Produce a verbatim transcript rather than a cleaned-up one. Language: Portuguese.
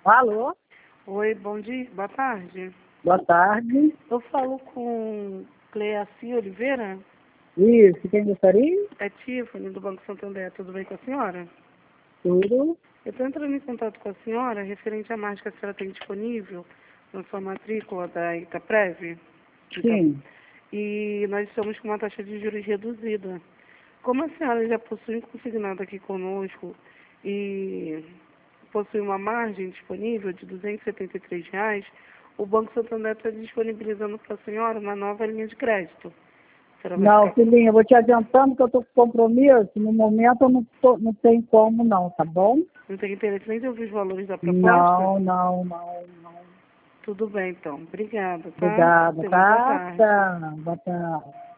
Alô? Oi, bom dia, boa tarde. Boa tarde. Eu falo com Cleaci Oliveira, Isso, quem gostaria? é Tiffany, do Banco Santander, tudo bem com a senhora? Tudo. Eu estou entrando em contato com a senhora referente à marca que a senhora tem disponível na sua matrícula da Itaprev. Ita- Sim. E nós estamos com uma taxa de juros reduzida. Como a senhora já possui um consignado aqui conosco e possui uma margem disponível de duzentos e setenta e três reais, o Banco Santander está disponibilizando para a senhora uma nova linha de crédito. A senhora vai Não, ficar... filhinha, eu vou te adiantando que eu estou com compromisso. No momento eu não, tô, não tenho como não, tá bom? Não tem interesse nem de ouvir os valores da proposta? Não, não, não, não. Tudo bem, então. Obrigada, tá? Obrigada, Tenha uma boa tá? tarde. Tá. Boa tarde.